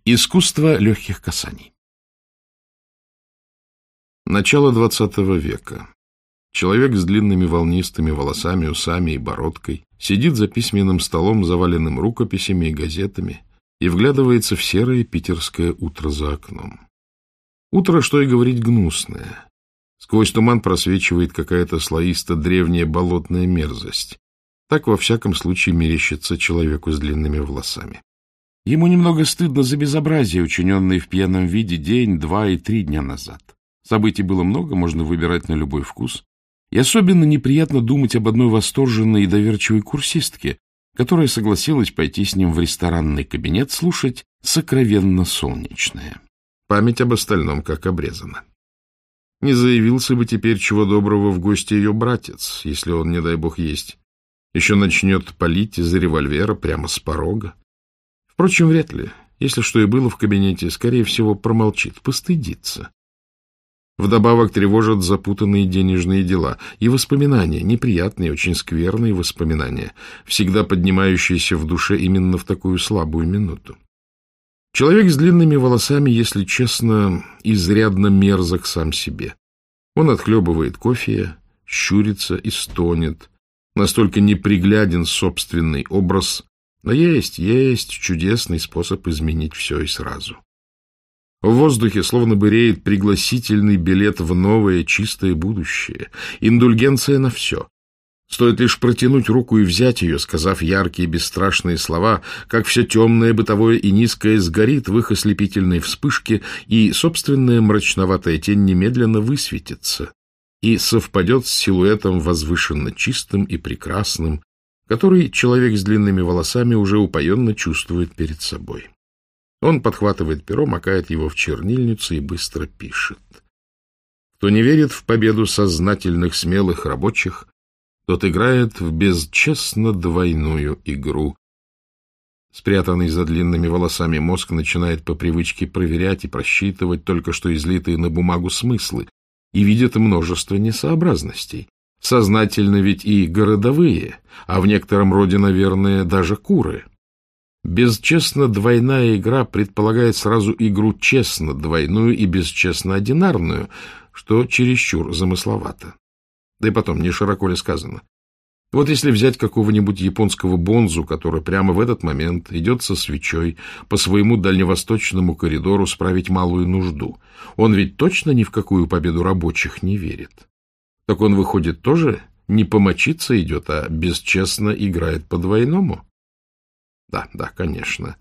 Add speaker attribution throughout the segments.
Speaker 1: Искусство легких касаний. Начало XX века. Человек с длинными волнистыми волосами, усами и бородкой сидит за письменным столом, заваленным рукописями и газетами, и вглядывается в серое питерское утро за окном. Утро, что и говорить, гнусное. Сквозь туман просвечивает какая-то слоисто-древняя болотная мерзость. Так, во всяком случае, мерещится человеку с длинными волосами. Ему немного стыдно за безобразие, учиненное в пьяном виде день, 2 и 3 дня назад. Событий было много, можно выбирать на любой вкус. И особенно неприятно думать об одной восторженной и доверчивой курсистке, которая согласилась пойти с ним в ресторанный кабинет слушать сокровенно солнечное. Память об остальном как обрезана. Не заявился бы теперь чего доброго в гости ее братец, если он, не дай бог, есть. Еще начнет палить из револьвера прямо с порога. Впрочем, вряд ли. Если что и было в кабинете, скорее всего, промолчит, постыдится. Вдобавок тревожат запутанные денежные дела и воспоминания, неприятные, очень скверные воспоминания, всегда поднимающиеся в душе именно в такую слабую минуту. Человек с длинными волосами, если честно, изрядно мерзок сам себе. Он отхлебывает кофе, щурится и стонет. Настолько непригляден собственный образ, но есть чудесный способ изменить все и сразу. В воздухе словно бы реет пригласительный билет в новое чистое будущее, индульгенция на все. Стоит лишь протянуть руку и взять ее, сказав яркие бесстрашные слова, как все темное, бытовое и низкое сгорит в их ослепительной вспышке, и собственная мрачноватая тень немедленно высветится и совпадет с силуэтом возвышенно чистым и прекрасным, который человек с длинными волосами уже упоенно чувствует перед собой. Он подхватывает перо, макает его в чернильницу и быстро пишет. Кто не верит в победу сознательных смелых рабочих, тот играет в бесчестно двойную игру. Спрятанный за длинными волосами мозг начинает по привычке проверять и просчитывать только что излитые на бумагу смыслы и видит множество несообразностей. Сознательно ведь и городовые, а в некотором роде, наверное, даже куры. Бесчестно двойная игра предполагает сразу игру честно двойную и бесчестно одинарную, что чересчур замысловато. Да и потом, не широко ли сказано. Вот если взять какого-нибудь японского бонзу, который прямо в этот момент идет со свечой по своему дальневосточному коридору справить малую нужду, он ведь точно ни в какую победу рабочих не верит. Так он, выходит, тоже не помочиться идет, а бесчестно играет по-двойному? Да, конечно.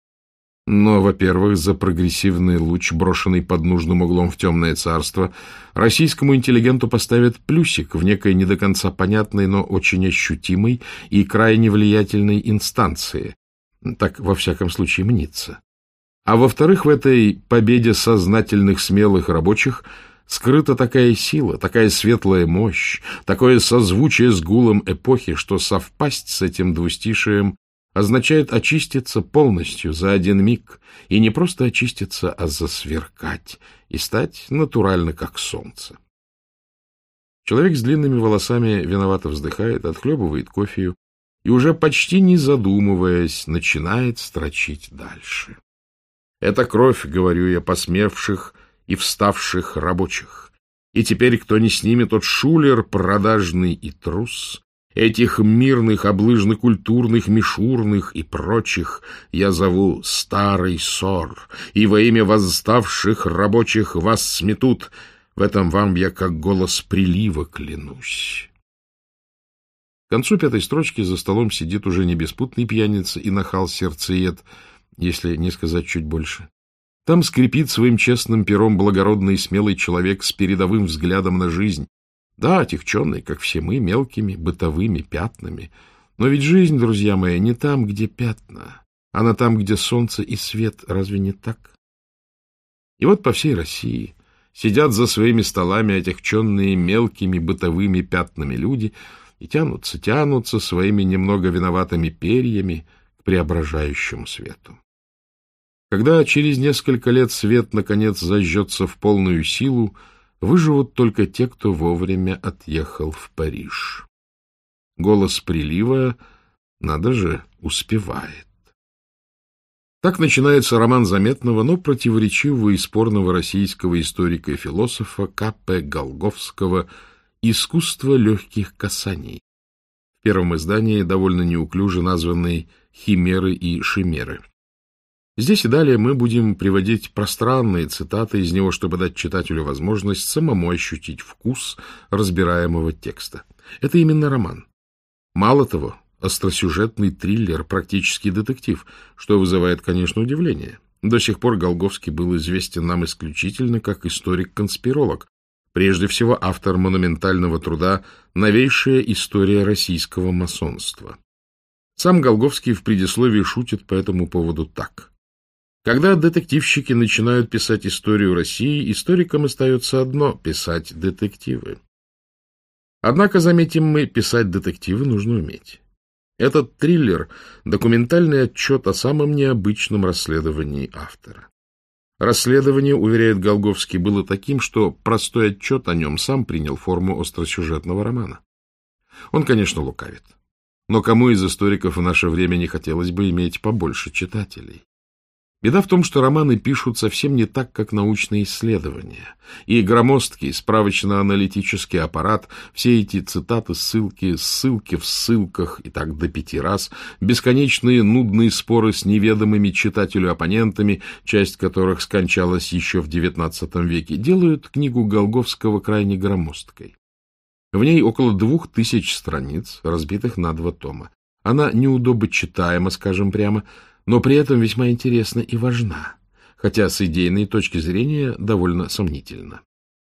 Speaker 1: Но, во-первых, за прогрессивный луч, брошенный под нужным углом в темное царство, российскому интеллигенту поставят плюсик в некой не до конца понятной, но очень ощутимой и крайне влиятельной инстанции. Так, во всяком случае, мнится. А во-вторых, в этой победе сознательных смелых рабочих скрыта такая сила, такая светлая мощь, такое созвучие с гулом эпохи, что совпасть с этим двустишием означает очиститься полностью за один миг, и не просто очиститься, а засверкать и стать натурально как солнце. Человек с длинными волосами виновато вздыхает, отхлебывает кофею и уже почти не задумываясь начинает строчить дальше. Это кровь, говорю я, посмевших и вставших рабочих. И теперь, кто не с ними, тот шулер продажный и трус. Этих мирных, облыжно-культурных, мишурных и прочих я зову старый ссор, и во имя восставших рабочих вас сметут. В этом вам я как голос прилива клянусь. К концу 5-й строчки за столом сидит уже не беспутный пьяница и нахал-сердцеед, если не сказать чуть больше. Там скрипит своим честным пером благородный и смелый человек с передовым взглядом на жизнь. Да, отягченный, как все мы, мелкими бытовыми пятнами. Но ведь жизнь, друзья мои, не там, где пятна. Она там, где солнце и свет. Разве не так? И вот по всей России сидят за своими столами отягченные мелкими бытовыми пятнами люди и тянутся своими немного виноватыми перьями к преображающему свету. Когда через несколько лет свет, наконец, зажжется в полную силу, выживут только те, кто вовремя отъехал в Париж. Голос прилива, надо же, успевает. Так начинается роман заметного, но противоречивого и спорного российского историка и философа К.П. Голговского «Искусство легких касаний», в первом издании довольно неуклюже названный «Химеры и шимеры». Здесь и далее мы будем приводить пространные цитаты из него, чтобы дать читателю возможность самому ощутить вкус разбираемого текста. Это именно роман. Мало того, остросюжетный триллер, практически детектив, что вызывает, конечно, удивление. До сих пор Голговский был известен нам исключительно как историк-конспиролог, прежде всего автор монументального труда «Новейшая история российского масонства». Сам Голговский в предисловии шутит по этому поводу так. Когда детективщики начинают писать историю России, историкам остается одно – писать детективы. Однако, заметим мы, писать детективы нужно уметь. Этот триллер – документальный отчет о самом необычном расследовании автора. Расследование, уверяет Голговский, было таким, что простой отчет о нем сам принял форму остросюжетного романа. Он, конечно, лукавит. Но кому из историков в наше время не хотелось бы иметь побольше читателей? Беда в том, что романы пишут совсем не так, как научные исследования. И громоздкий справочно-аналитический аппарат, все эти цитаты, ссылки в ссылках и так до 5 раз, бесконечные нудные споры с неведомыми читателю оппонентами, часть которых скончалась еще в XIX веке, делают книгу Голговского крайне громоздкой. В ней около 2000 страниц, разбитых на 2 тома. Она неудобочитаема, скажем прямо, но при этом весьма интересна и важна, хотя с идейной точки зрения довольно сомнительна.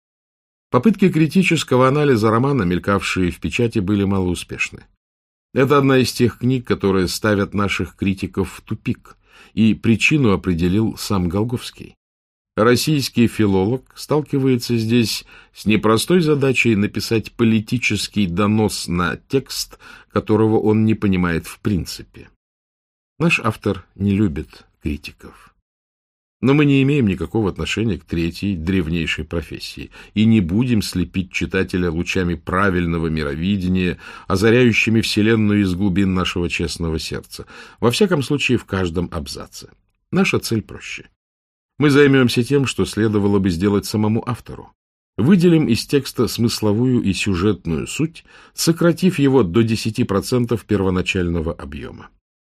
Speaker 1: Попытки критического анализа романа, мелькавшие в печати, были малоуспешны. Это одна из тех книг, которые ставят наших критиков в тупик, и причину определил сам Голговский. Российский филолог сталкивается здесь с непростой задачей написать политический донос на текст, которого он не понимает в принципе. Наш автор не любит критиков. Но мы не имеем никакого отношения к третьей, древнейшей профессии, и не будем слепить читателя лучами правильного мировидения, озаряющими Вселенную из глубин нашего честного сердца, во всяком случае в каждом абзаце. Наша цель проще. Мы займемся тем, что следовало бы сделать самому автору. Выделим из текста смысловую и сюжетную суть, сократив его до 10% первоначального объема.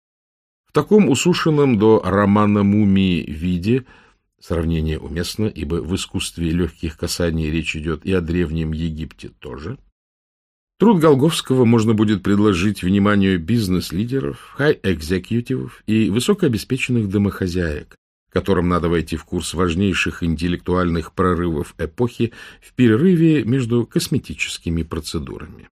Speaker 1: В таком усушенном до романа «Мумии» виде сравнение уместно, ибо в искусстве легких касаний речь идет и о Древнем Египте тоже. Труд Голговского можно будет предложить вниманию бизнес-лидеров, хай-экзекьютивов и высокообеспеченных домохозяек, которым надо войти в курс важнейших интеллектуальных прорывов эпохи в перерыве между косметическими процедурами.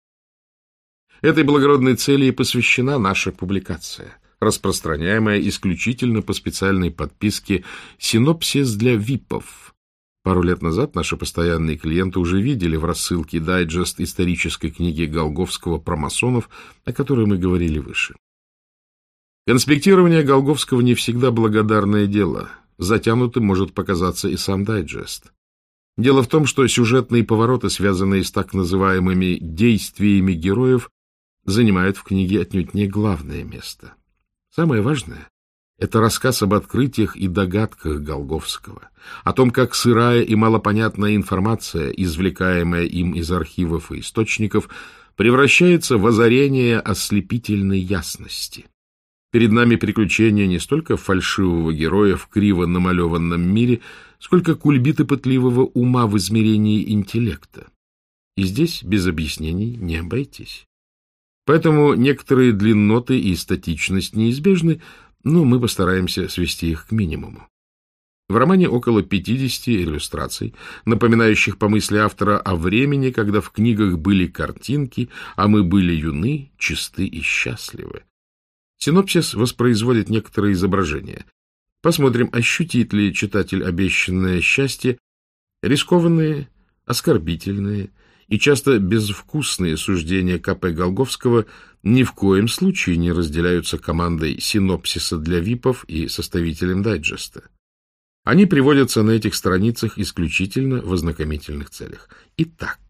Speaker 1: Этой благородной цели и посвящена наша публикация, распространяемая исключительно по специальной подписке «Синопсис для ВИПов». Пару лет назад наши постоянные клиенты уже видели в рассылке дайджест исторической книги Голговского про масонов, о которой мы говорили выше. Конспектирование Голговского не всегда благодарное дело. Затянутым может показаться и сам дайджест. Дело в том, что сюжетные повороты, связанные с так называемыми действиями героев, занимают в книге отнюдь не главное место. Самое важное – это рассказ об открытиях и догадках Голговского, о том, как сырая и малопонятная информация, извлекаемая им из архивов и источников, превращается в озарение ослепительной ясности. Перед нами приключения не столько фальшивого героя в криво намалеванном мире, сколько кульбиты пытливого ума в измерении интеллекта. И здесь без объяснений не обойтись. Поэтому некоторые длинноты и статичность неизбежны, но мы постараемся свести их к минимуму. В романе около 50 иллюстраций, напоминающих по мысли автора о времени, когда в книгах были картинки, а мы были юны, чисты и счастливы. Синопсис воспроизводит некоторые изображения. Посмотрим, ощутит ли читатель обещанное счастье, рискованные, оскорбительные и часто безвкусные суждения К.П. Голговского ни в коем случае не разделяются командой синопсиса для ВИПов и составителем дайджеста. Они приводятся на этих страницах исключительно в ознакомительных целях. Итак,